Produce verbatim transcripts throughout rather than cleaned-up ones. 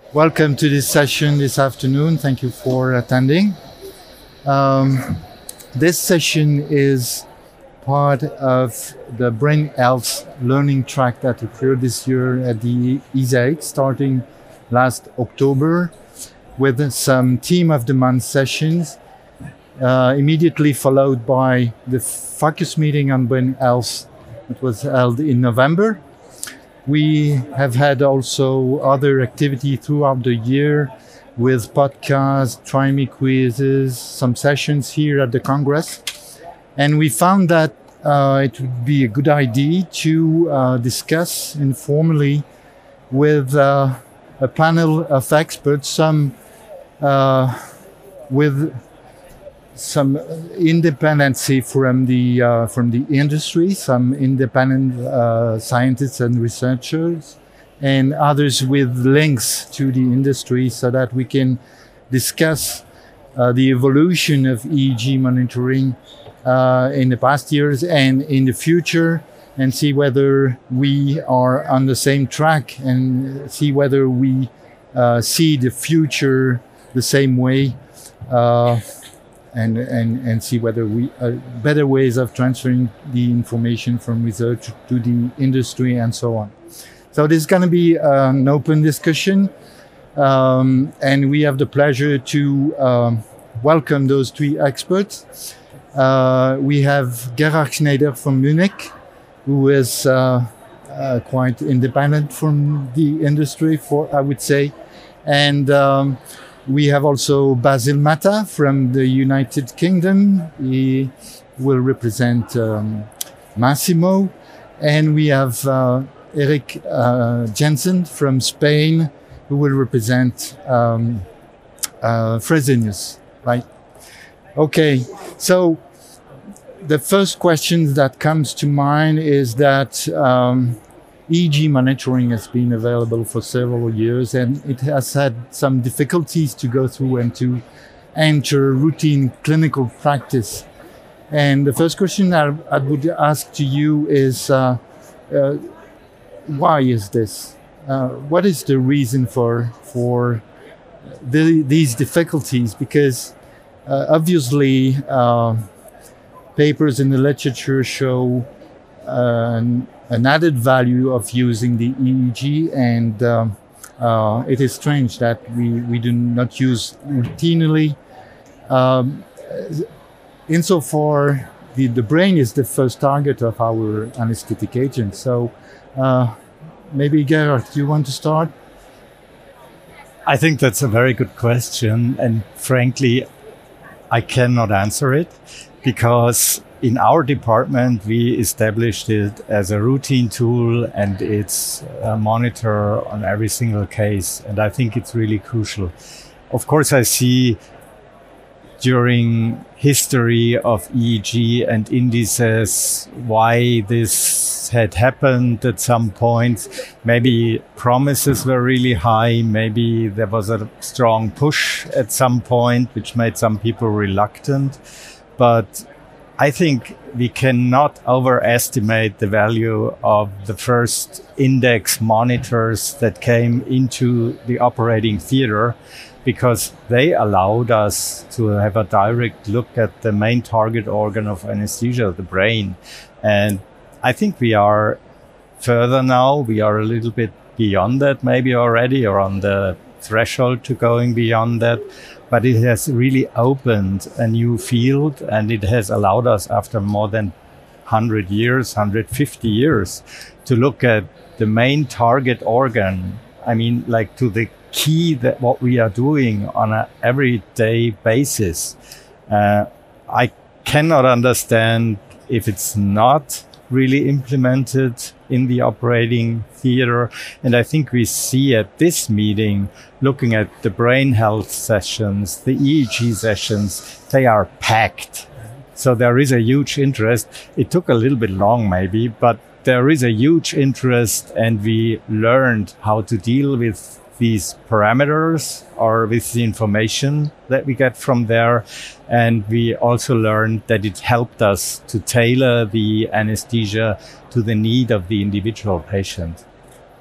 Welcome to this session this afternoon. Thank you for attending. Um, this session is part of the Brain Health Learning Track that occurred this year at the E S A H, starting last October, with some Team of the Month sessions, uh, immediately followed by the focus meeting on brain health that was held in November. We have had also other activity throughout the year with podcasts, try me quizzes, some sessions here at the Congress. And we found that uh, it would be a good idea to uh, discuss informally with uh, a panel of experts, some uh, with some independency from the uh, from the industry, some independent uh, scientists and researchers, and others with links to the industry, so that we can discuss uh, the evolution of E E G monitoring uh, in the past years and in the future, and see whether we are on the same track, and see whether we uh, see the future the same way. Uh, And, and, and see whether we uh, better ways of transferring the information from research to the industry and so on. So this is going to be an open discussion, um, and we have the pleasure to um, welcome those three experts. Uh, we have Gerhard Schneider from Munich, who is uh, uh, quite independent from the industry, for I would say, and um, we have also Basil Mata from the United Kingdom. He will represent um, Massimo. And we have uh, Eric uh, Jensen from Spain, who will represent um, uh, Fresenius, right? Okay, so the first question that comes to mind is that um, E E G monitoring has been available for several years, and it has had some difficulties to go through and to enter routine clinical practice. And the first question I, I would ask to you is, uh, uh, why is this? Uh, what is the reason for for the, these difficulties? Because uh, obviously uh, papers in the literature show uh, an added value of using the E E G, and um, uh, it is strange that we, we do not use routinely. Um, insofar, the, the brain is the first target of our anesthetic agent. So uh, maybe Gerhard, do you want to start? I think that's a very good question, and frankly, I cannot answer it, because in our department, we established it as a routine tool, and it's a monitor on every single case. And I think it's really crucial. Of course, I see during history of E E G and indices why this had happened at some point. Maybe promises were really high. Maybe there was a strong push at some point, which made some people reluctant. But I think we cannot overestimate the value of the first index monitors that came into the operating theater, because they allowed us to have a direct look at the main target organ of anesthesia, the brain. And I think we are further now. We are a little bit beyond that maybe already, or on the threshold to going beyond that. But it has really opened a new field, and it has allowed us, after more than one hundred years, one hundred fifty years, to look at the main target organ. I mean, like to the key that what we are doing on an everyday basis. Uh, I cannot understand if it's not really implemented in the operating theater. And I think we see at this meeting, looking at the brain health sessions, the E E G sessions, they are packed. So there is a huge interest. It took a little bit long maybe, but there is a huge interest, and we learned how to deal with these parameters or with the information that we get from there. And we also learned that it helped us to tailor the anesthesia to the need of the individual patient.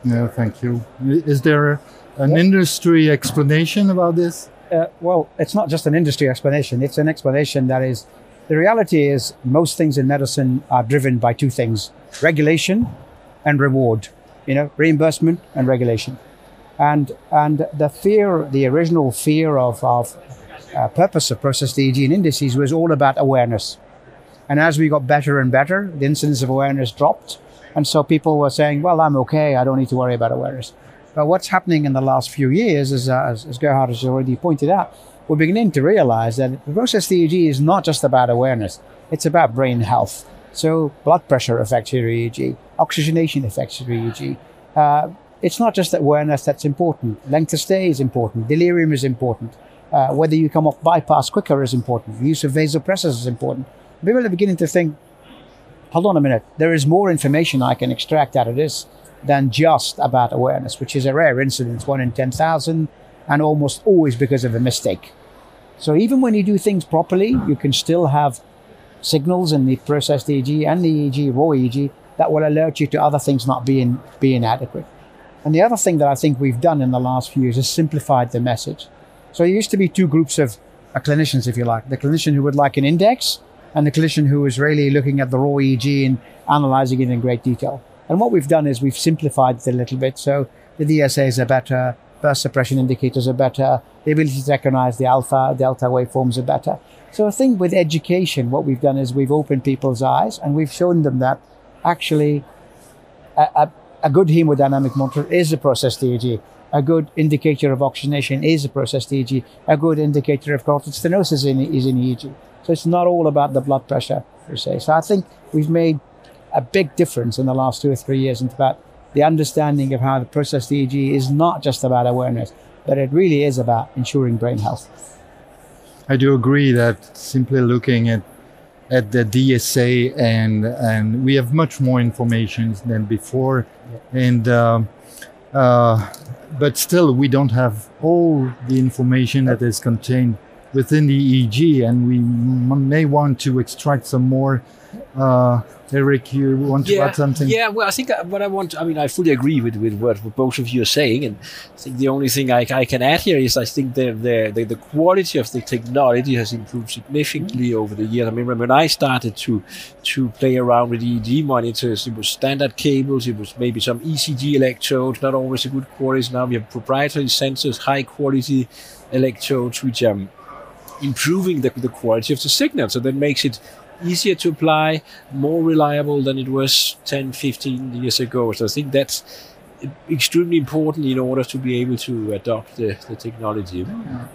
No, thank you. Is there an What? industry explanation about this? Uh, well, it's not just an industry explanation. It's an explanation that is, the reality is most things in medicine are driven by two things: regulation and reward, you know, reimbursement and regulation. And and the fear, the original fear of, of uh, purpose of processed E E G and indices was all about awareness. And as we got better and better, the incidence of awareness dropped. And so people were saying, well, I'm okay, I don't need to worry about awareness. But what's happening in the last few years, is, uh, as, as Gerhard has already pointed out, we're beginning to realize that the processed E E G is not just about awareness, it's about brain health. So blood pressure affects your E E G, oxygenation affects your E E G. Uh, it's not just awareness that's important. Length of stay is important, delirium is important, uh, whether you come off bypass quicker is important, use of vasopressors is important. People are beginning to think, hold on a minute, there is more information I can extract out of this than just about awareness, which is a rare incidence, one in ten thousand, and almost always because of a mistake. So even when you do things properly, you can still have signals in the processed E E G and the E E G, raw E E G, that will alert you to other things not being, being adequate. And the other thing that I think we've done in the last few years is simplified the message. So there used to be two groups of uh, clinicians, if you like. The clinician who would like an index, and the clinician who is really looking at the raw E E G and analyzing it in great detail. And what we've done is we've simplified it a little bit. So the D S As are better, burst suppression indicators are better, the ability to recognize the alpha, delta waveforms are better. So I think with education, what we've done is we've opened people's eyes and we've shown them that actually a, a, a good hemodynamic monitor is a processed E E G. A good indicator of oxygenation is a processed E E G. A good indicator of carotid stenosis in, is in E E G. So it's not all about the blood pressure per se. So I think we've made a big difference in the last two or three years into about the understanding of how the processed E E G is not just about awareness, but it really is about ensuring brain health. I do agree that simply looking at at the D S A and and we have much more information than before, and um, uh, but still we don't have all the information that is contained within the E E G, and we m- may want to extract some more. Uh, Eric, you want to yeah, add something? Yeah, well, I think what I want, I mean, I fully agree with, with what both of you are saying. And I think the only thing I, I can add here is I think the, the, the, the quality of the technology has improved significantly over the years. I mean, when I started to to play around with E E G monitors, it was standard cables, it was maybe some E C G electrodes, not always a good quality. Now we have proprietary sensors, high quality electrodes, which are improving the, the quality of the signal. So that makes it easier to apply, more reliable than it was ten, fifteen years ago. So I think that's extremely important in order to be able to adopt the, the technology.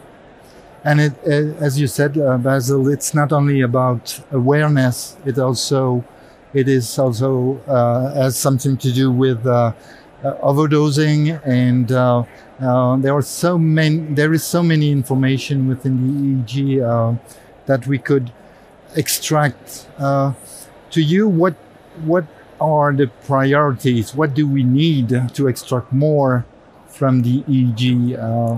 And it, uh, as you said, uh, Basil, it's not only about awareness. It also, it is also uh, has something to do with uh, uh, overdosing, and uh, uh, there are so many. There is so many information within the E E G uh, that we could extract. Uh, to you, what what are the priorities? What do we need to extract more from the E E G? Uh,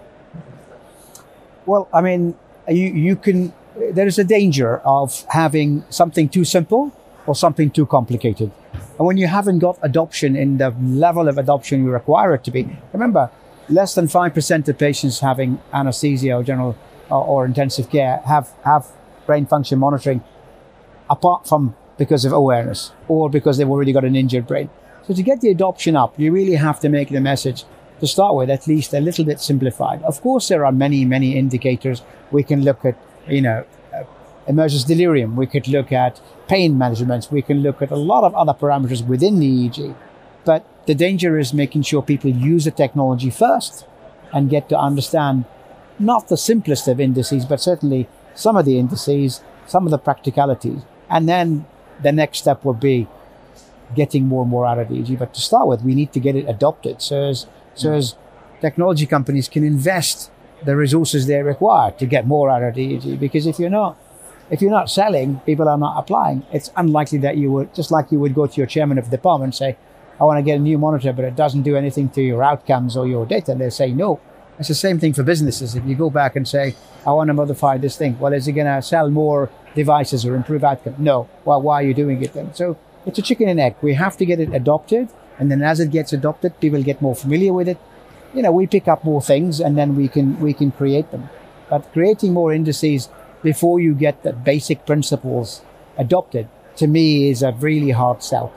Well, I mean, you, you can, there is a danger of having something too simple or something too complicated. And when you haven't got adoption in the level of adoption you require it to be, remember, less than five percent of patients having anesthesia or general or, or intensive care have, have brain function monitoring, apart from because of awareness or because they've already got an injured brain. So to get the adoption up, you really have to make the message, to start with, at least a little bit simplified. Of course, there are many, many indicators. We can look at, you know, uh, emergence delirium. We could look at pain measurements. We can look at a lot of other parameters within the E E G. But the danger is making sure people use the technology first and get to understand not the simplest of indices, but certainly some of the indices, some of the practicalities. And then the next step will be getting more and more out of the E E G. But to start with, we need to get it adopted. So as, so as technology companies can invest the resources they require to get more out of the E E G. Because if you're not, if you're not selling, people are not applying. It's unlikely that you would, just like you would go to your chairman of the department and say, I want to get a new monitor, but it doesn't do anything to your outcomes or your data. They'll say no. It's the same thing for businesses. If you go back and say, I want to modify this thing, well, is it going to sell more devices or improve outcome? No. Well, why are you doing it then? So it's a chicken and egg. We have to get it adopted. And then as it gets adopted, people get more familiar with it. You know, we pick up more things and then we can we can create them. But creating more indices before you get the basic principles adopted, to me, is a really hard sell.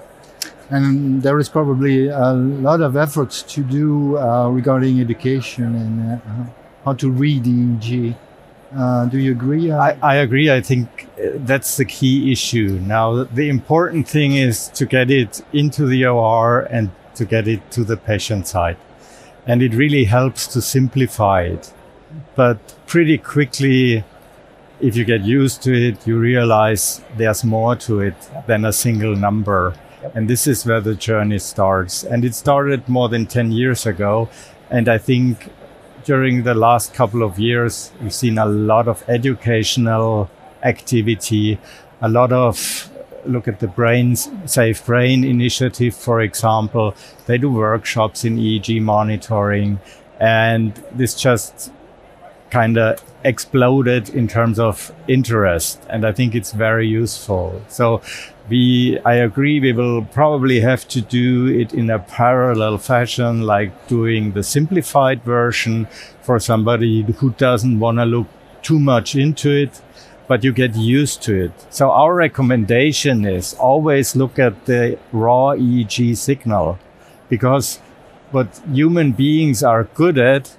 And there is probably a lot of efforts to do uh, regarding education and uh, how to read E E G. Uh, do you agree? Uh, I, I agree. I think that's the key issue. Now, the important thing is to get it into the O R and to get it to the patient side. And it really helps to simplify it. But pretty quickly, if you get used to it, you realize there's more to it than a single number. Yep. And this is where the journey starts. And it started more than ten years ago. And I think during the last couple of years, we've seen a lot of educational activity, a lot of, look at the Brain Safe Brain Initiative, for example. They do workshops in E E G monitoring. And this just kind of exploded in terms of interest. And I think it's very useful. So we, I agree, we will probably have to do it in a parallel fashion, like doing the simplified version for somebody who doesn't want to look too much into it, but you get used to it. So our recommendation is always look at the raw E E G signal, because what human beings are good at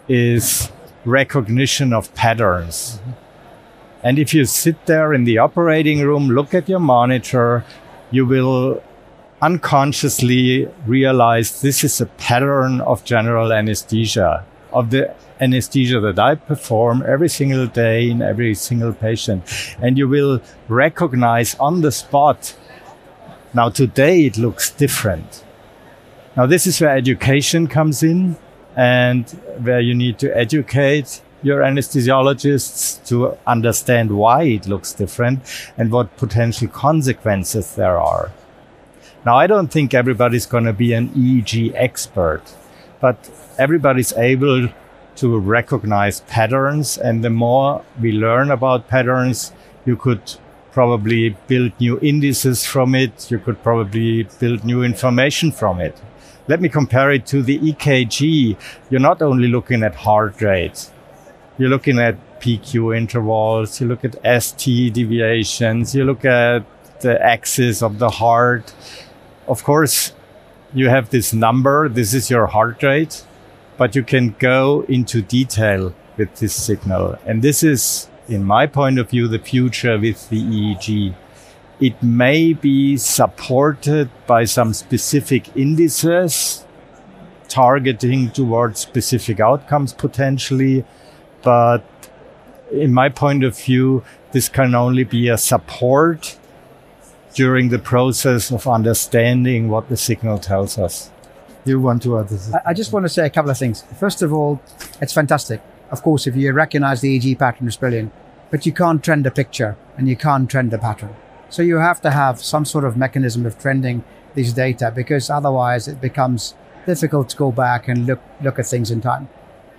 is recognition of patterns. Mm-hmm. And if you sit there in the operating room, look at your monitor, you will unconsciously realize this is a pattern of general anesthesia, of the anesthesia that I perform every single day in every single patient. And you will recognize on the spot, now today it looks different. Now this is where education comes in, and where you need to educate your anesthesiologists to understand why it looks different and what potential consequences there are. Now, I don't think everybody's going to be an E E G expert, but everybody's able to recognize patterns. And the more we learn about patterns, you could probably build new indices from it. You could probably build new information from it. Let me compare it to the E K G. You're not only looking at heart rate. You're looking at P Q intervals. You look at S T deviations. You look at the axis of the heart. Of course, you have this number. This is your heart rate. But you can go into detail with this signal. And this is, in my point of view, the future with the E E G. It may be supported by some specific indices targeting towards specific outcomes potentially. But in my point of view, this can only be a support during the process of understanding what the signal tells us. You want to add this? I just want to say a couple of things. First of all, it's fantastic. Of course, if you recognize the E E G pattern, it's brilliant. But you can't trend a picture and you can't trend a pattern. So you have to have some sort of mechanism of trending these data, because otherwise it becomes difficult to go back and look look at things in time.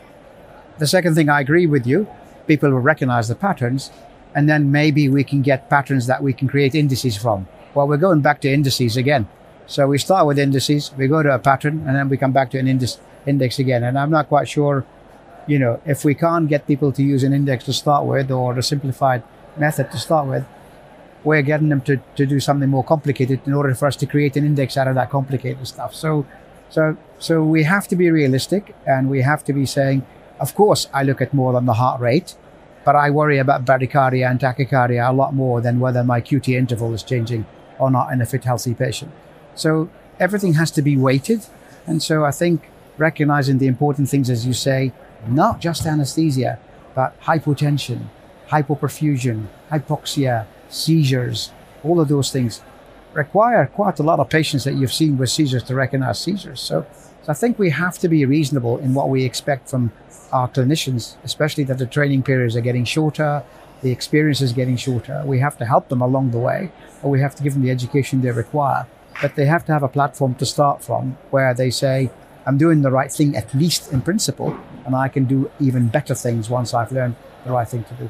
The second thing, I agree with you. People will recognize the patterns, and then maybe we can get patterns that we can create indices from. Well, we're going back to indices again. So we start with indices, we go to a pattern, and then we come back to an index, index again. And I'm not quite sure, you know, if we can't get people to use an index to start with, or a simplified method to start with, we're getting them to, to do something more complicated in order for us to create an index out of that complicated stuff. So, so, so we have to be realistic, and we have to be saying, of course, I look at more than the heart rate, but I worry about bradycardia and tachycardia a lot more than whether my Q T interval is changing or not in a fit, healthy patient. So everything has to be weighted. And so I think recognizing the important things, as you say, not just anesthesia, but hypotension, hypoperfusion, hypoxia, seizures, all of those things require quite a lot of patients that you've seen with seizures to recognize seizures. So, so I think we have to be reasonable in what we expect from our clinicians, especially that the training periods are getting shorter, the experience is getting shorter. We have to help them along the way, or we have to give them the education they require. But they have to have a platform to start from where they say, I'm doing the right thing, at least in principle, and I can do even better things once I've learned the right thing to do.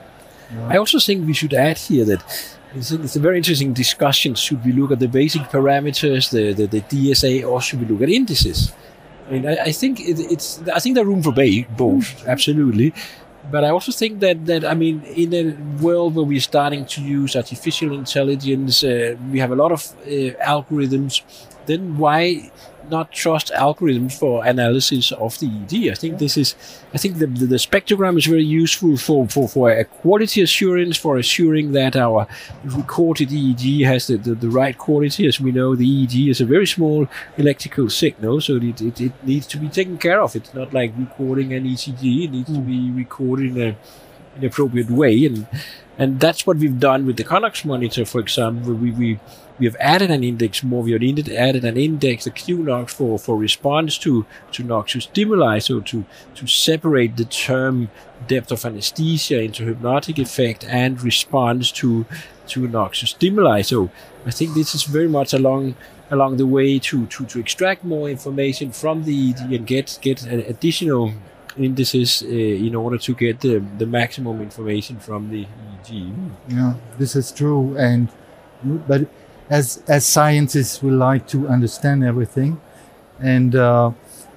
I also think we should add here that I think it's a very interesting discussion. Should we look at the basic parameters, the, the, the D S A, or should we look at indices? I mean, I, I think it, it's. I think there's room for both, absolutely. But I also think that, that I mean, in a world where we're starting to use artificial intelligence, uh, we have a lot of uh, algorithms. Then why not trust algorithms for analysis of the E E G? I think this is. I think the, the, the spectrogram is very useful for, for, for a quality assurance, for assuring that our recorded E E G has the, the, the right quality. As we know, the E E G is a very small electrical signal, so it, it, it needs to be taken care of. It's not like recording an E C G. It needs mm. to be recorded in a, an appropriate way, and and that's what we've done with the Connox monitor, for example. We we we have added an index more. We have added an index, the Q NOx, for, for response to, to noxious stimuli, so to, to separate the term depth of anesthesia into hypnotic effect and response to, to noxious stimuli. So I think this is very much along along the way to, to, to extract more information from the E E G and get, get additional indices uh, in order to get the, the maximum information from the E E G. Yeah, this is true. And but as as scientists, we like to understand everything and uh,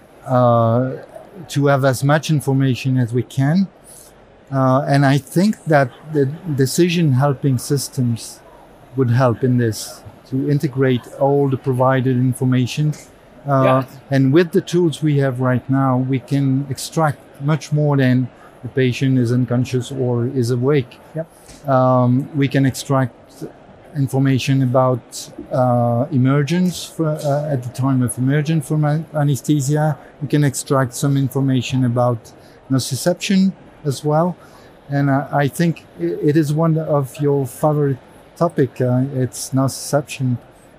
uh, to have as much information as we can. Uh, and I think that the decision helping systems would help in this, to integrate all the provided information. Uh, yeah. And with the tools we have right now, we can extract much more than the patient is unconscious or is awake. Yep. Um, we can extract information about uh, emergence for, uh, at the time of emergence from anesthesia. We can extract some information about nociception as well. And uh, I think it is one of your favorite topic. Uh, it's nociception.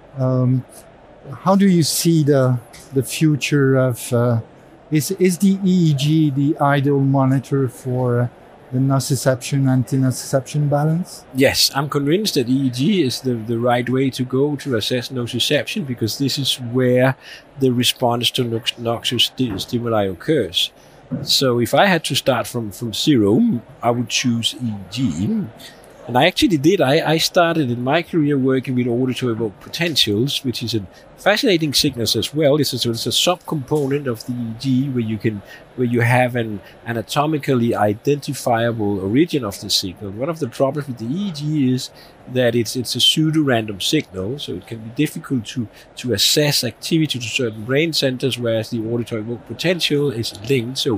Um, how do you see the the future of uh, is is the E E G the ideal monitor for uh, the nociception anti-nociception balance? Yes, I'm convinced that E E G is the, the right way to go to assess nociception, because this is where the response to nox- noxious sti- stimuli occurs. So if I had to start from, from zero, I would choose E E G. And I actually did. I, I started in my career working with order-to-evoke potentials, which is a fascinating signal as well. It's a, it's a subcomponent of the E E G where you can, where you have an anatomically identifiable origin of the signal. One of the problems with the E E G is that it's it's a pseudo-random signal, so it can be difficult to to assess activity to certain brain centers, whereas the order-to-evoke potential is linked. So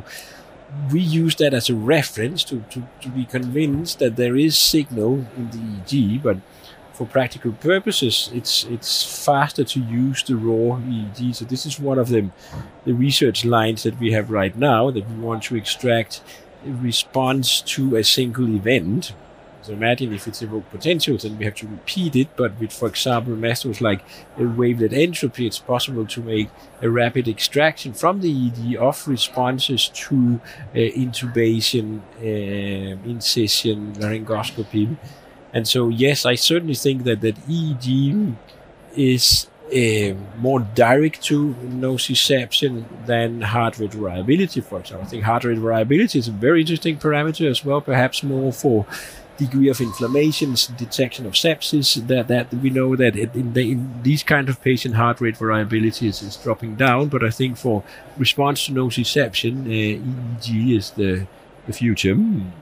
we use that as a reference to, to, to be convinced that there is signal in the E E G, but for practical purposes, it's it's faster to use the raw E E G. So this is one of the, the research lines that we have right now, that we want to extract a response to a single event. So imagine if it's evoked potentials, then we have to repeat it. But with, for example, methods like a wavelet entropy, it's possible to make a rapid extraction from the E E G of responses to uh, intubation, uh, incision, laryngoscopy. And so, yes, I certainly think that, that E E G is uh, more direct to nociception than heart rate variability, for example. I think heart rate variability is a very interesting parameter as well, perhaps more for degree of inflammation, detection of sepsis. That that we know that it, in, the, in these kind of patient, heart rate variability is, is dropping down. But I think for response to nociception, uh, E E G is the the future.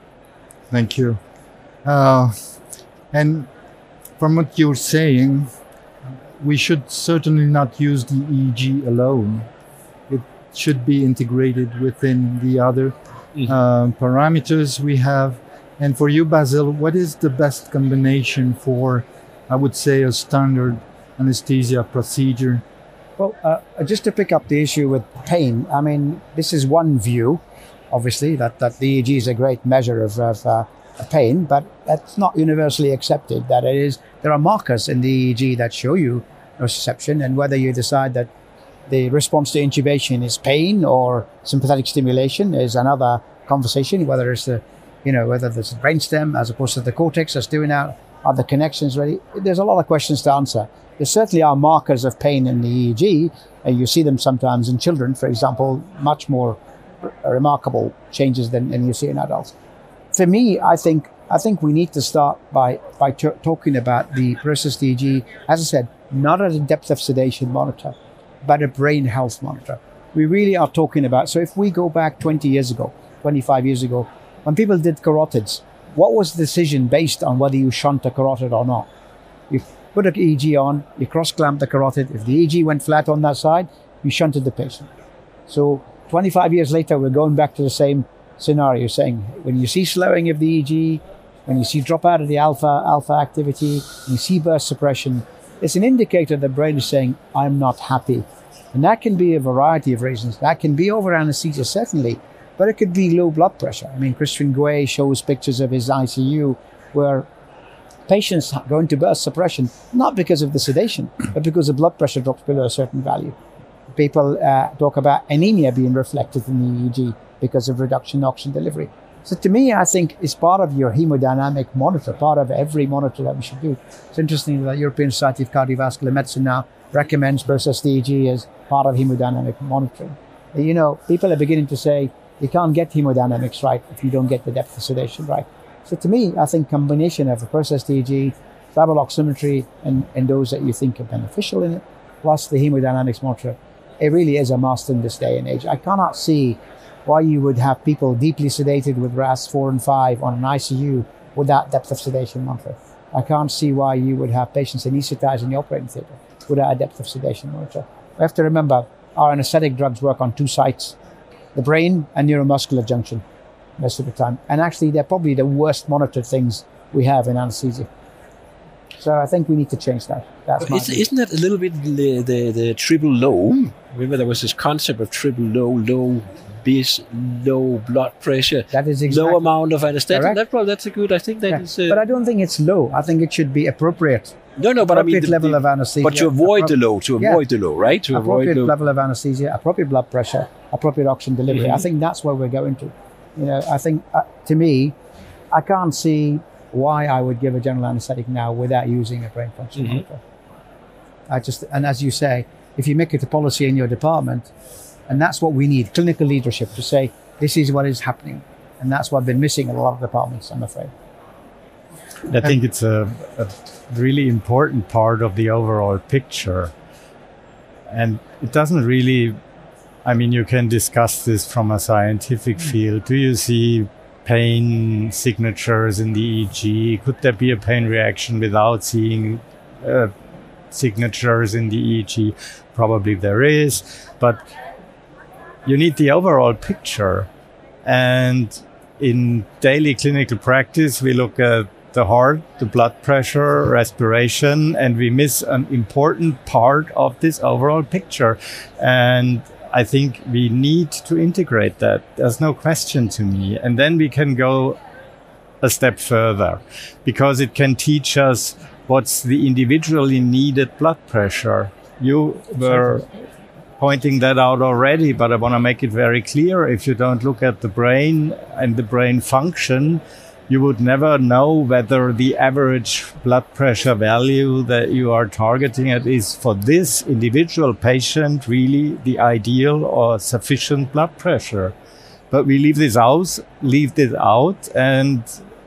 Thank you. Uh, and from what you're saying, we should certainly not use the E E G alone. It should be integrated within the other mm-hmm. uh, parameters we have. And for you, Basil, what is the best combination for, I would say, a standard anesthesia procedure? Well, uh, just to pick up the issue with pain, I mean, this is one view, obviously, that, that the E E G is a great measure of, of uh, pain, but that's not universally accepted. That it is, there are markers in the E E G that show you nociception, and whether you decide that the response to intubation is pain or sympathetic stimulation is another conversation, whether it's the You know, whether there's the brainstem as opposed to the cortex that's doing out, are the connections ready? There's a lot of questions to answer. There certainly are markers of pain in the E E G, and you see them sometimes in children, for example, much more r- remarkable changes than, than you see in adults. For me, I think I think we need to start by, by t- talking about the processed E E G, as I said, not as a depth of sedation monitor, but a brain health monitor. We really are talking about, so if we go back twenty years ago, twenty-five years ago, when people did carotids, what was the decision based on whether you shunt a carotid or not? You put an E E G on, you cross-clamp the carotid. If the E E G went flat on that side, you shunted the patient. So twenty-five years later, we're going back to the same scenario, saying when you see slowing of the E E G, when you see drop out of the alpha, alpha activity, when you see burst suppression, it's an indicator the brain is saying, I'm not happy. And that can be a variety of reasons. That can be over anesthesia, certainly, but it could be low blood pressure. I mean, Christian Guay shows pictures of his I C U where patients go into burst suppression, not because of the sedation, but because the blood pressure drops below a certain value. People uh, talk about anemia being reflected in the E E G because of reduction in oxygen delivery. So to me, I think it's part of your hemodynamic monitor, part of every monitor that we should do. It's interesting that European Society of Cardiovascular Medicine now recommends processed E E G as part of hemodynamic monitoring. You know, people are beginning to say you can't get hemodynamics right if you don't get the depth of sedation right. So to me, I think combination of a processed E E G, fiber oximetry, and, and those that you think are beneficial in it, plus the hemodynamics monitor, it really is a must in this day and age. I cannot see why you would have people deeply sedated with R A S four and five on an I C U without depth of sedation monitor. I can't see why you would have patients anesthetized in the operating theatre without a depth of sedation monitor. We have to remember our anesthetic drugs work on two sites, the brain and neuromuscular junction most of the time. And actually, they're probably the worst monitored things we have in anesthesia. So I think we need to change that. That's my It's, isn't that a little bit the, the, the triple low? Mm. Remember there was this concept of triple low, low bis, low blood pressure, that is exactly low amount of anesthetic. Correct. That, well, that's a good, I think that yeah. is... Uh, but I don't think it's low. I think it should be appropriate. No, no, but I mean... Appropriate the, level the, of anesthesia. But to avoid appro- the low, to yeah. avoid the low, right? To appropriate avoid low. level of anesthesia, appropriate blood pressure, appropriate oxygen delivery. Mm-hmm. I think that's where we're going to. You know, I think, uh, to me, I can't see why I would give a general anesthetic now without using a brain function Mm-hmm. monitor. I just, and as you say, if you make it a policy in your department, and that's what we need, clinical leadership to say, this is what is happening. And that's what I've been missing in a lot of departments, I'm afraid. I think it's a, a really important part of the overall picture. And it doesn't really, I mean, you can discuss this from a scientific field. Do you see pain signatures in the E E G? Could there be a pain reaction without seeing uh, signatures in the E E G? Probably there is, but you need the overall picture. And in daily clinical practice, we look at the heart, the blood pressure, respiration, and we miss an important part of this overall picture. And I think we need to integrate that. There's no question to me. And then we can go a step further because it can teach us what's the individually needed blood pressure. You were pointing that out already, but I want to make it very clear. If you don't look at the brain and the brain function, you would never know whether the average blood pressure value that you are targeting at is for this individual patient really the ideal or sufficient blood pressure. But we leave this out, leave this out and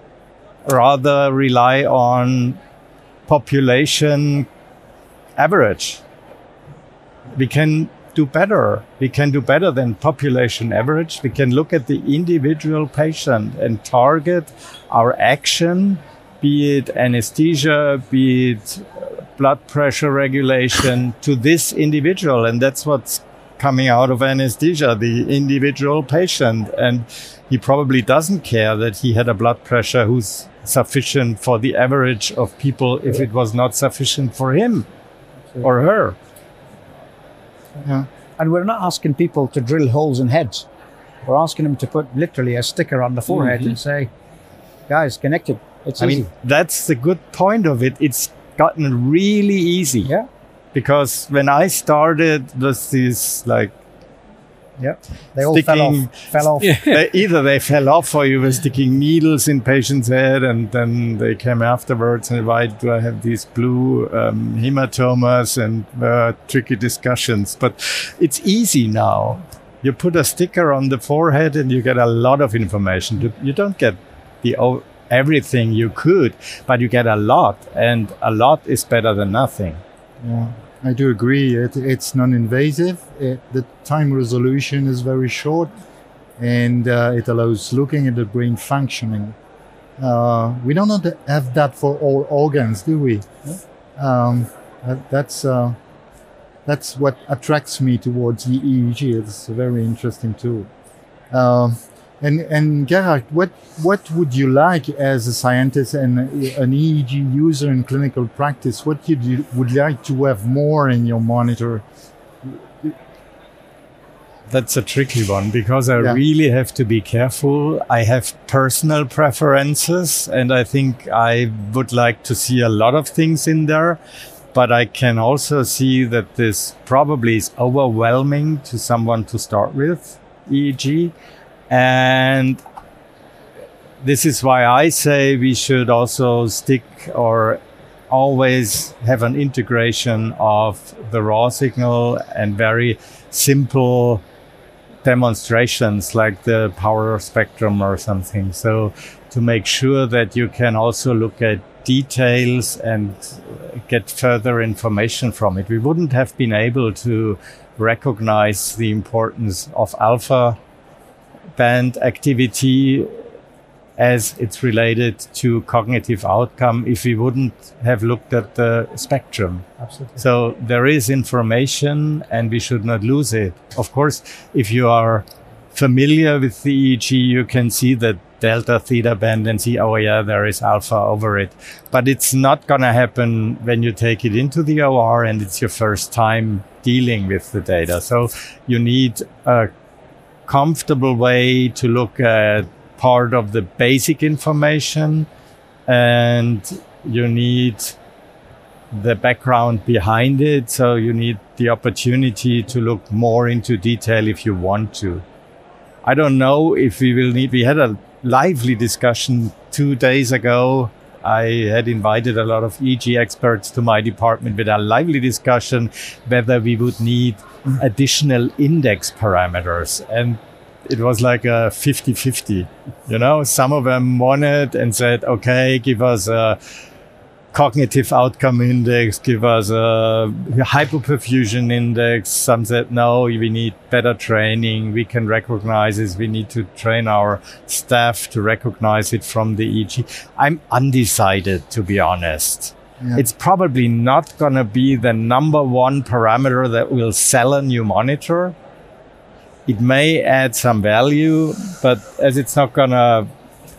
rather rely on population average. We can do better. We can do better than population average. We can look at the individual patient and target our action, be it anesthesia, be it blood pressure regulation to this individual. And that's what's coming out of anesthesia, the individual patient. And he probably doesn't care that he had a blood pressure who's sufficient for the average of people if it was not sufficient for him or her. Yeah. And we're not asking people to drill holes in heads. We're asking them to put literally a sticker on the forehead Mm-hmm. and say, guys, connected. It's I easy. mean, that's the good point of it. It's gotten really easy. Yeah. Because when I started, there's this like Yeah. They all fell sticking, off. Fell off. they, either they fell off or you were sticking needles in patients' head and then they came afterwards and why do I have these blue um, hematomas and uh, tricky discussions. But it's easy now. You put a sticker on the forehead and you get a lot of information. You don't get the everything you could, but you get a lot, and a lot is better than nothing. Yeah, I do agree. It, it's non-invasive. It, the time resolution is very short, and uh, it allows looking at the brain functioning. Uh, we don't have that for all organs, do we? Um, that's uh, that's what attracts me towards the E E G. It's a very interesting tool. Uh, and and Gerhard, what what would you like as a scientist and an E E G user in clinical practice? What you do, would like to have more in your monitor? That's a tricky one, because I Yeah. really have to be careful. I have personal preferences, and I think I would like to see a lot of things in there. But I can also see that this probably is overwhelming to someone to start with, E E G. And this is why I say we should also stick or always have an integration of the raw signal and very simple demonstrations like the power spectrum or something. So to make sure that you can also look at details and get further information from it. We wouldn't have been able to recognize the importance of alpha band activity as it's related to cognitive outcome if we wouldn't have looked at the spectrum. Absolutely. So there is information and we should not lose it. Of course, if you are familiar with the E E G, you can see the delta theta band and see, oh yeah, there is alpha over it. But it's not going to happen when you take it into the O R and it's your first time dealing with the data. So you need a comfortable way to look at part of the basic information, and you need the background behind it. So you need the opportunity to look more into detail if you want to. I don't know if we will need, we had a lively discussion two days ago. I had invited a lot of E E G experts to my department with a lively discussion whether we would need additional index parameters. And it was like a fifty-fifty, you know, some of them wanted and said, okay, give us a cognitive outcome index, give us a hypoperfusion index. Some said, no, we need better training. We can recognize this. We need to train our staff to recognize it from the E E G. I'm undecided, to be honest. Yeah. It's probably not going to be the number one parameter that will sell a new monitor. It may add some value, but as it's not going to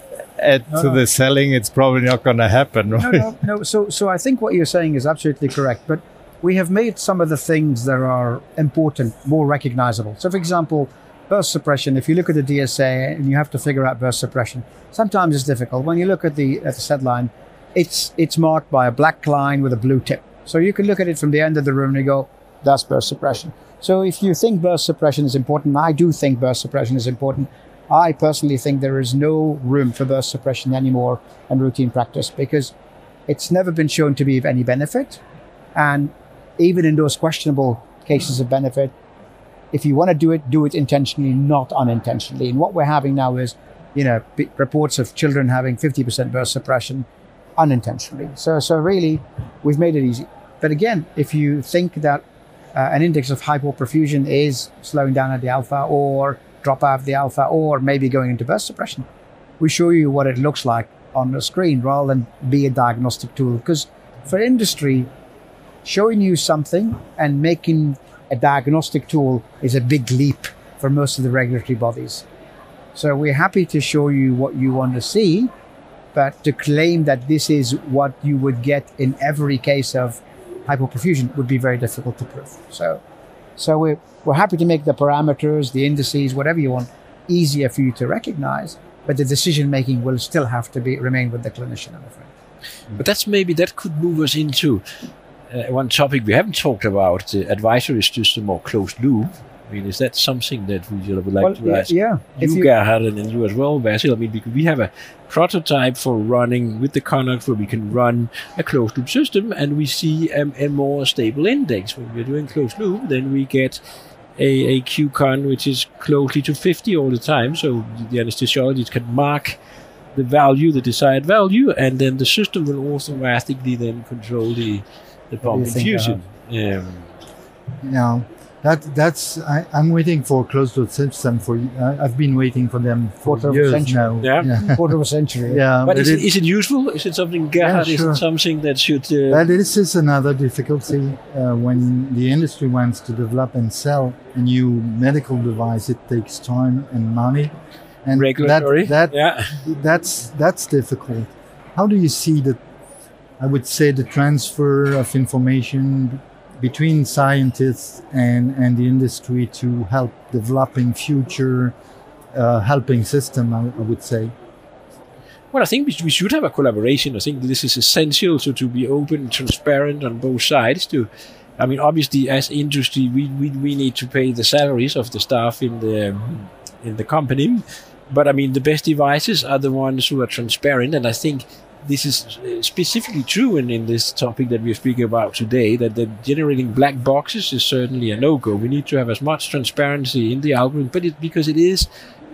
add no, to no. the selling, it's probably not going to happen. Right? No, no, no. So, so I think what you're saying is absolutely correct. But we have made some of the things that are important more recognizable. So, for example, burst suppression. If you look at the D S A and you have to figure out burst suppression, sometimes it's difficult. When you look at the at the set line, it's it's marked by a black line with a blue tip. So you can look at it from the end of the room and you go, that's burst suppression. So if you think burst suppression is important, I do think burst suppression is important. I personally think there is no room for burst suppression anymore in routine practice because it's never been shown to be of any benefit. And even in those questionable cases of benefit, if you want to do it, do it intentionally, not unintentionally. And what we're having now is, you know, b- reports of children having fifty percent burst suppression unintentionally. So, so really, we've made it easy. But again, if you think that uh, an index of hypoperfusion is slowing down at the alpha or drop out of the alpha or maybe going into burst suppression, we show you what it looks like on the screen rather than be a diagnostic tool. Because for industry, showing you something and making a diagnostic tool is a big leap for most of the regulatory bodies. So we're happy to show you what you want to see, but to claim that this is what you would get in every case of hypoperfusion would be very difficult to prove. So so we're, we're happy to make the parameters, the indices, whatever you want, easier for you to recognize, but the decision-making will still have to be remain with the clinician, I'm afraid. But that's maybe, that could move us into uh, one topic we haven't talked about, the advisory system or closed loop. I mean, is that something that we would like well, to ask yeah, yeah. you, you, Gerhard, and then you as well, Basil? I mean, because we have a prototype for running with the Connox where we can run a closed loop system and we see um, a more stable index. When we're doing closed loop, then we get a, a Q-con which is closely to fifty all the time, so the anesthesiologist can mark the value, the desired value, and then the system will automatically then control the the pump infusion. Um, Yeah, that that's I, I'm waiting for closed loop system for. Uh, I've been waiting for them for Quarter of a years century. now. Yeah. yeah. Quarter of a century. Yeah, but is it, it- is it useful? Is it something, Gerhard? Yeah, Is sure. it something that should? Uh, Well, this is another difficulty uh, when the industry wants to develop and sell a new medical device. It takes time and money, and regulatory? That, that yeah. that's that's difficult. How do you see the? I would say the transfer of information between scientists and and the industry to help developing future uh, helping system. I, I would say. Well, I think we, we should have a collaboration. I think this is essential to, to be open and transparent on both sides. To, I mean, obviously, as industry, we, we, we need to pay the salaries of the staff in the in the company. But I mean, the best devices are the ones who are transparent, and I think this is specifically true in, in this topic that we're speaking about today. That, that generating black boxes is certainly a no-go. We need to have as much transparency in the algorithm, but it, because it is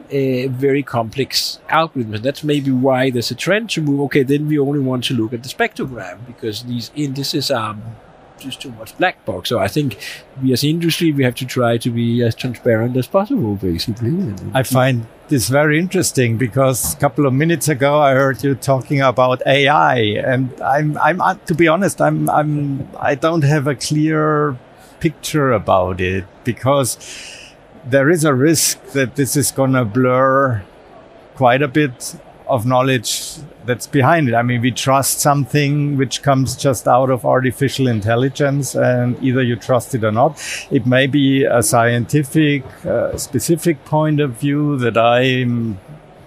a very complex algorithm. And that's maybe why there's a trend to move, okay, then we only want to look at the spectrogram because these indices are just too much black box. So I think we as industry, we have to try to be as transparent as possible, basically. I find this very interesting because a couple of minutes ago I heard you talking about A I, and I'm, I'm uh, to be honest, I'm, I'm, I don't have a clear picture about it because there is a risk that this is going to blur quite a bit of knowledge that's behind it. I mean, we trust something which comes just out of artificial intelligence, and either you trust it or not. It may be a scientific, uh, specific point of view that I'm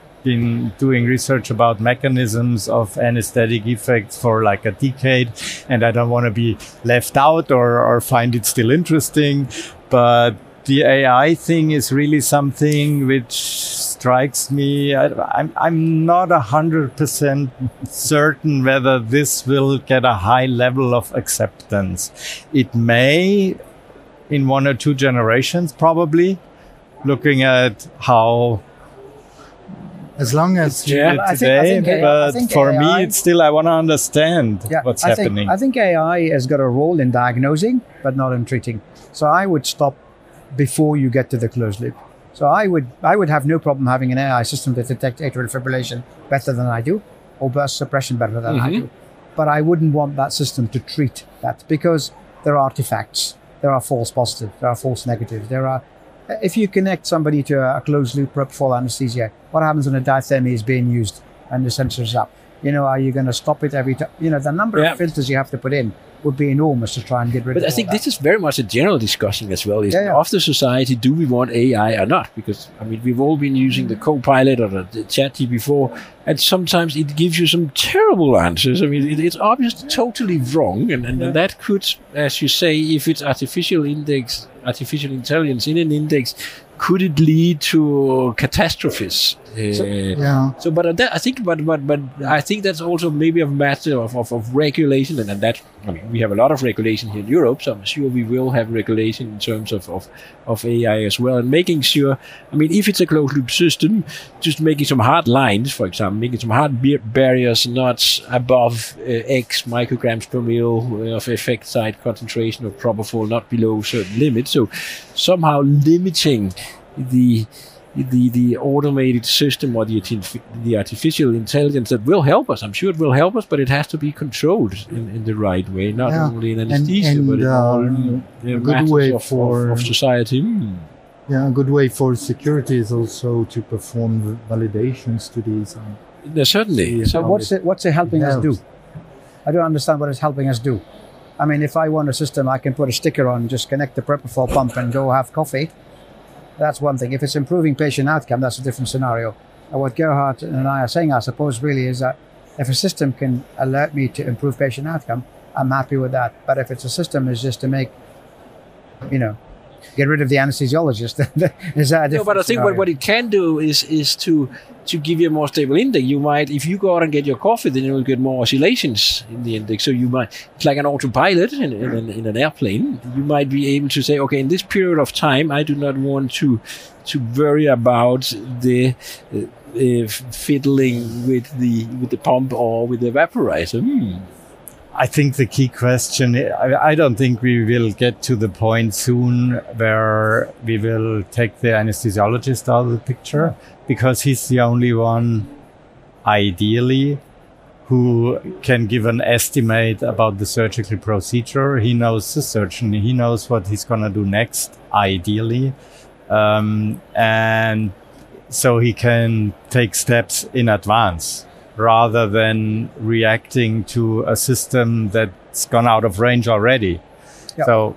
been doing research about mechanisms of anesthetic effects for like a decade, and I don't want to be left out or, or find it still interesting. But the A I thing is really something which strikes me. I, I'm, I'm not a hundred percent certain whether this will get a high level of acceptance. It may in one or two generations, probably, looking at how As long as it's you- treated Well, I think- I today, think A I but I think for A I me, it's still, I want to understand Yeah, what's I happening. Think, I think A I has got a role in diagnosing, but not in treating. So I would stop before you get to the closed loop. So I would I would have no problem having an A I system that detects atrial fibrillation better than I do, or burst suppression better than I Mhm. do. But I wouldn't want that system to treat that because there are artifacts, there are false positives, there are false negatives, there are. If you connect somebody to a closed loop propofol anesthesia, what happens when a diathermy is being used and the sensor is up? You know, are you going to stop it every time? You know, the number Yeah. of filters you have to put in would be enormous to try and get rid But of I all think that. this is very much a general discussion as well. Is Yeah, yeah. of the society, do we want A I or not? Because I mean, we've all been using the Copilot or the, the Chat before, and sometimes it gives you some terrible answers. I mean, it, it's obviously totally wrong, and, and, and that could, as you say, if it's artificial index, artificial intelligence in an index, could it lead to catastrophes? Uh, yeah. so, but that, I think, but but but I think that's also maybe a matter of, of, of regulation, and, and that I mean, we have a lot of regulation here in Europe, so I'm sure we will have regulation in terms of, of, of A I as well, and making sure. I mean, if it's a closed loop system, just making some hard lines, for example, making some hard bar- barriers, not above uh, X micrograms per mil of effect site concentration of propofol, not below certain limits. So somehow limiting the the the automated system or the artif- the artificial intelligence that will help us. I'm sure it will help us, but it has to be controlled in, in the right way, not Yeah. only in And- anesthesia, and, but in all um, the a good matters way of, for- of, of society. Hmm. Yeah, a good way for security is also to perform the validation studies. And Yeah, certainly. So So what's it, what's it helping us do? helps. I don't understand what it's helping us do. I mean, if I want a system, I can put a sticker on, just connect the propofol pump and go have coffee. That's one thing. If it's improving patient outcome, that's a different scenario. And what Gerhard and I are saying, I suppose, really is that if a system can alert me to improve patient outcome, I'm happy with that. But if it's a system is just to make, you know, get rid of the anesthesiologist, is that a different No, but I think what, scenario? what it can do is is to to give you a more stable index, you might, if you go out and get your coffee, then you'll get more oscillations in the index. So you might, it's like an autopilot in, in, an, in an airplane. You might be able to say, okay, in this period of time, I do not want to to worry about the uh, uh, fiddling with the with the pump or with the vaporizer. Hmm. I think the key question, I, I don't think we will get to the point soon where we will take the anesthesiologist out of the picture, because he's the only one, ideally, who can give an estimate about the surgical procedure. He knows the surgeon, he knows what he's going to do next, ideally. Um, and so he can take steps in advance, rather than reacting to a system that's gone out of range already. Yep. So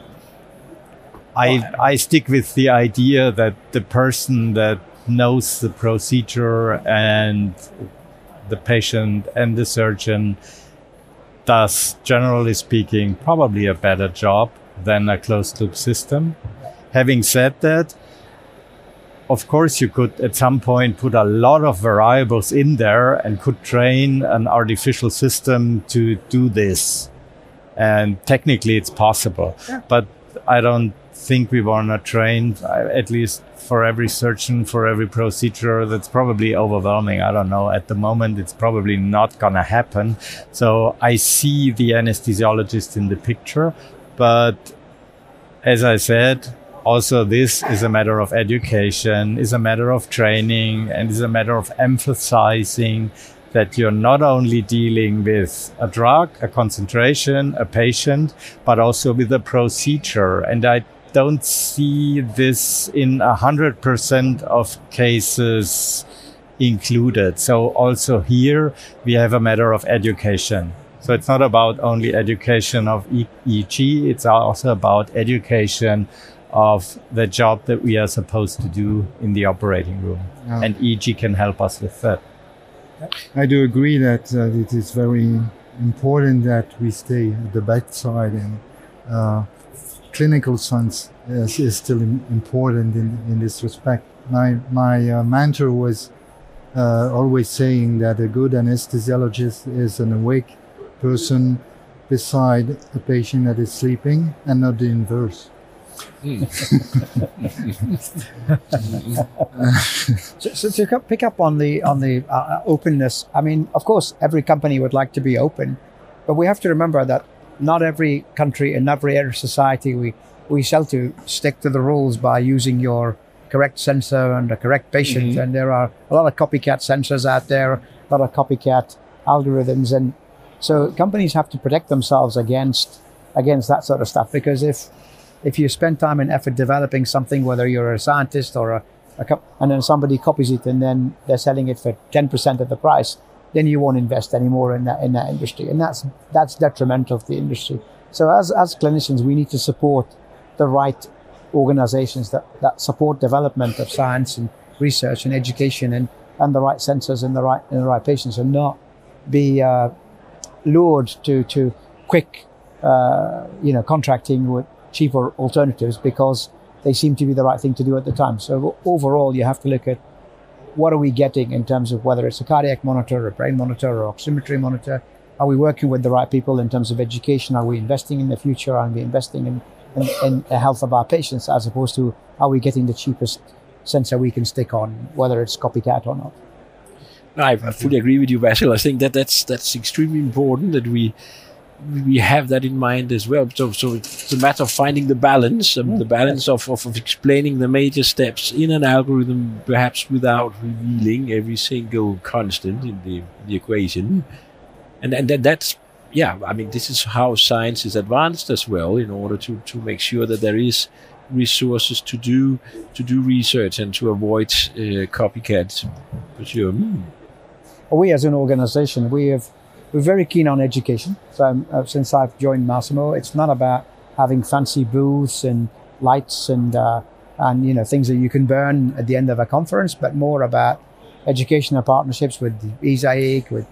I I stick with the idea that the person that knows the procedure and the patient and the surgeon does, generally speaking, probably a better job than a closed-loop system. Having said that, of course, you could at some point put a lot of variables in there and could train an artificial system to do this. And technically it's possible. Yeah. But I don't think we want to train, at least for every surgeon, for every procedure. That's probably overwhelming. I don't know. At the moment, it's probably not going to happen. So I see the anesthesiologist in the picture. But as I said, also, this is a matter of education, is a matter of training, and is a matter of emphasizing that you're not only dealing with a drug, a concentration, a patient, but also with a procedure. And I don't see this in a hundred percent of cases included. So also here we have a matter of education. So it's not about only education of E E G, it's also about education of the job that we are supposed to do in the operating room. Yeah. And E E G can help us with that. I do agree that uh, it is very important that we stay at the bedside, and uh, clinical science is, is still in, important in, in this respect. My, my uh, mentor was uh, always saying that a good anesthesiologist is an awake person beside a patient that is sleeping, and not the inverse. Mm. so, so to pick up on the on the uh, openness, I mean, of course, every company would like to be open, but we have to remember that not every country and every area of society we we sell to stick to the rules by using your correct sensor and the correct patient. Mm-hmm. And there are a lot of copycat sensors out there, a lot of copycat algorithms, and so companies have to protect themselves against against that sort of stuff, because if If you spend time and effort developing something, whether you're a scientist or a, a co- and then somebody copies it and then they're selling it for ten percent of the price, then you won't invest anymore in that in that industry, and that's that's detrimental to the industry. So as as clinicians, we need to support the right organizations that, that support development of science and research and education, and, and the right sensors and the right and the right patients, and not be uh, lured to to quick uh, you know contracting with cheaper alternatives because they seem to be the right thing to do at the time. So overall, you have to look at what are we getting in terms of whether it's a cardiac monitor, a brain monitor, or oximetry monitor. Are we working with the right people in terms of education? Are we investing in the future? Are we investing in, in, in the health of our patients, as opposed to are we getting the cheapest sensor we can stick on, whether it's copycat or not? I, I fully agree with you, Basil. I think that that's that's extremely important that we we have that in mind as well. So, so it's a matter of finding the balance, um, the balance of, of, of explaining the major steps in an algorithm, perhaps without revealing every single constant in the, the equation. And and that, that's, yeah, I mean, this is how science is advanced as well, in order to, to make sure that there is resources to do to do research and to avoid uh, copycats. For sure. Mm. We as an organization, we have We're very keen on education. So um, uh, since I've joined Masimo, it's not about having fancy booths and lights and uh, and you know things that you can burn at the end of a conference, but more about educational partnerships with E S I E C, with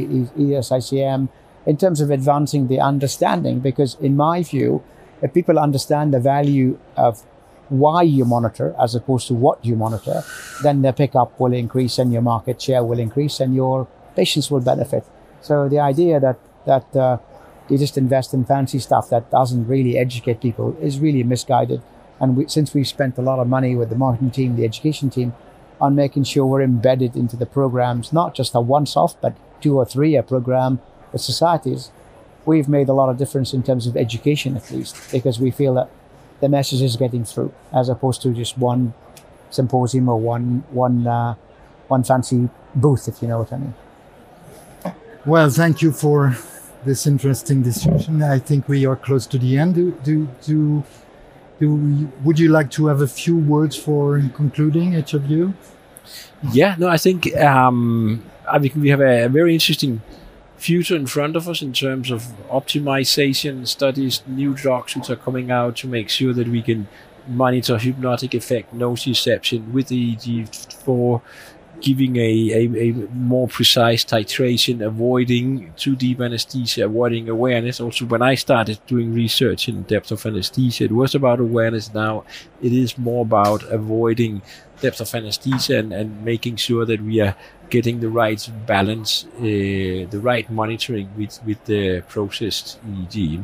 E S I C M, in terms of advancing the understanding. Because in my view, if people understand the value of why you monitor as opposed to what you monitor, then the pickup will increase and your market share will increase and your patients will benefit. So the idea that that uh, you just invest in fancy stuff that doesn't really educate people is really misguided. And we, since we've spent a lot of money with the marketing team, the education team, on making sure we're embedded into the programs, not just a once-off, but two or three a program with societies, we've made a lot of difference in terms of education, at least, because we feel that the message is getting through, as opposed to just one symposium or one one uh, one fancy booth, if you know what I mean. Well, thank you for this interesting discussion. I think we are close to the end. Do do do, do we, would you like to have a few words for concluding, each of you? Yeah, no, I think um, I think we have a, a very interesting future in front of us in terms of optimization studies, new drugs which are coming out to make sure that we can monitor hypnotic effect, nociception with the E E G for giving a, a, a more precise titration, avoiding too deep anesthesia, avoiding awareness. Also, when I started doing research in depth of anesthesia, it was about awareness. Now it is more about avoiding depth of anesthesia and, and making sure that we are getting the right balance, uh, the right monitoring with, with the processed E E G.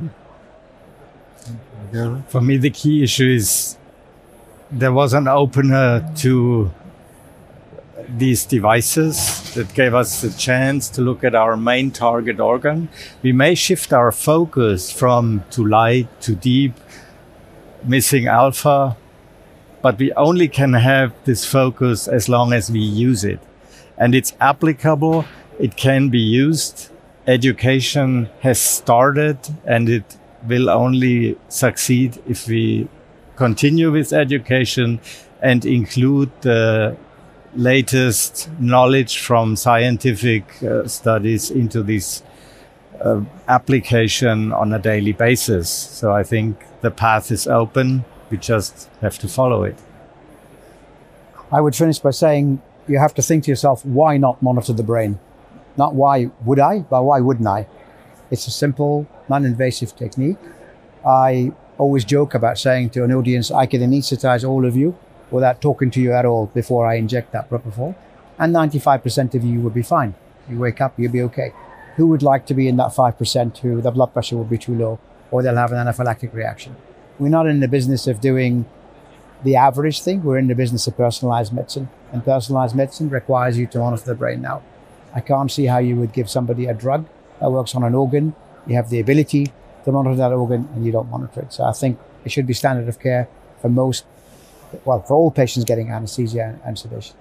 For me, the key issue is there was an opener to these devices that gave us the chance to look at our main target organ. We may shift our focus from too light, too deep, missing alpha, but we only can have this focus as long as we use it. And it's applicable, it can be used. Education has started and it will only succeed if we continue with education and include the latest knowledge from scientific uh, studies into this uh, application on a daily basis. So I think the path is open. We just have to follow it. I would finish by saying you have to think to yourself, why not monitor the brain? Not why would I, but why wouldn't I? It's a simple, non-invasive technique. I always joke about saying to an audience, I can anesthetize all of you without talking to you at all before I inject that propofol, and ninety-five percent of you will be fine. You wake up, you'll be okay. Who would like to be in that five percent who the blood pressure will be too low or they'll have an anaphylactic reaction? We're not in the business of doing the average thing. We're in the business of personalized medicine, and personalized medicine requires you to monitor the brain now. I can't see how you would give somebody a drug that works on an organ. You have the ability to monitor that organ and you don't monitor it. So I think it should be standard of care for most, well, for all patients getting anesthesia and sedation.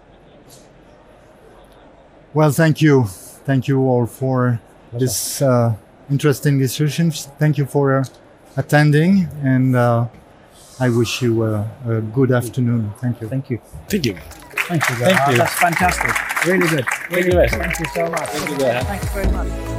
Well, thank you. Thank you all for this uh, interesting discussion. Thank you for uh, attending, and uh, I wish you a, a good afternoon. Thank you. Thank you. Thank you. Thank you. Thank Oh, you. That's fantastic. Really good. Thank you, Wes. Thank you so much. Thank you, Wes. Thanks very much.